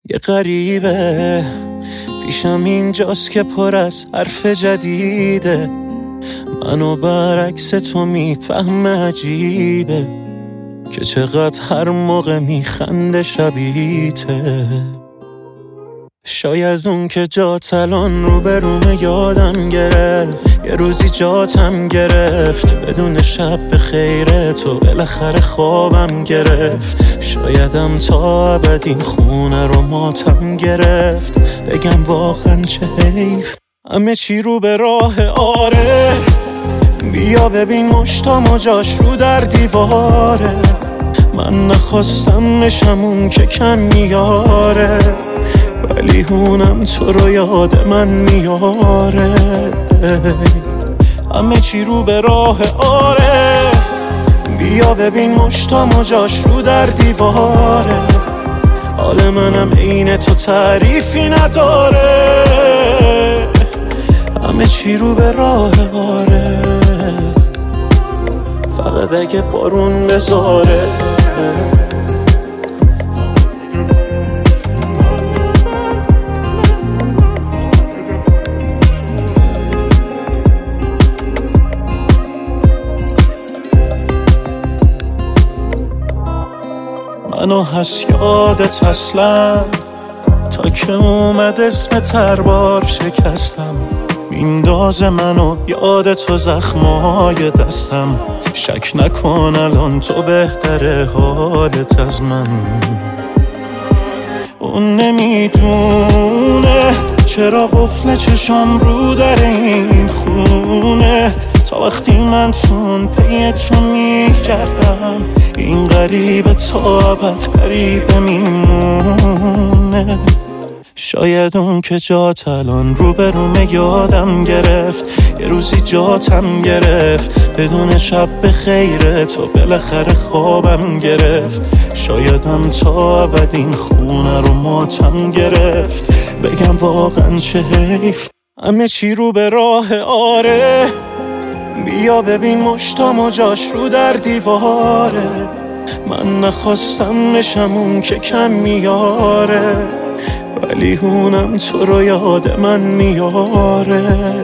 یه غریبه پیشم اینجاست که پر از حرف جدیده، منو برعکس تو میفهمه، عجیبه که چقدر هر موقع میخنده شبیته. شاید اون که جات الان رو به رومه یادم گرفت، یه روزی جاتم گرفت، بدون شب به خیره تو بالاخره خوابم گرفت. شایدم تا ابد این خونه رو ماتم گرفت، بگم واقعا چه حیف همه چی رو به راه. آره بیا ببین مشتام و جاش رو در دیواره، من نخواستم بشم اون که کم میاره، ولی هونم تو رو یاد من میاره. همه چی رو به راه. آره بیا ببین مشتام و جاش رو در دیواره، حال منم عین تو تعریفی نداره. همه چی رو به راه. آره فقط اگه بارون بذاره. منو هست یادت اصلا، تا که اومد اسم تربار شکستم، میندازه منو یاد تو زخمای دستم. شک نکن الان تو بهتره حالت از من. اون نمیدونه چرا قفل چشام رو در این خونه، تا وقتی من تون پی تو میگردم، این غریبه تا ابد غریبه میمونه. شاید اون که جات الان رو به رومه یادم گرفت، یه روزی جاتم گرفت، بدون شب به خیره تو بالاخره خوابم گرفت. شایدم تا ابد این خونه رو ماتم گرفت، بگم واقعا چه حیف همه چی رو به راه. آره بیا ببین مشتام و جاش رو در دیواره، من نخواستم بشم اون که کم میاره، ولی هونم تو رو یاد من میاره.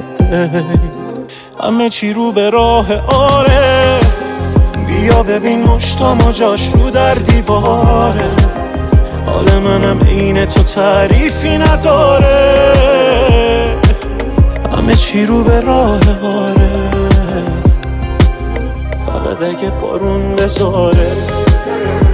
همه چی رو به راه. آره بیا ببین مشتام و جاش رو در دیواره، حال منم عین تو تعریفی نداره. همه چی رو به راه. آره فقط اگه بارون بذاره.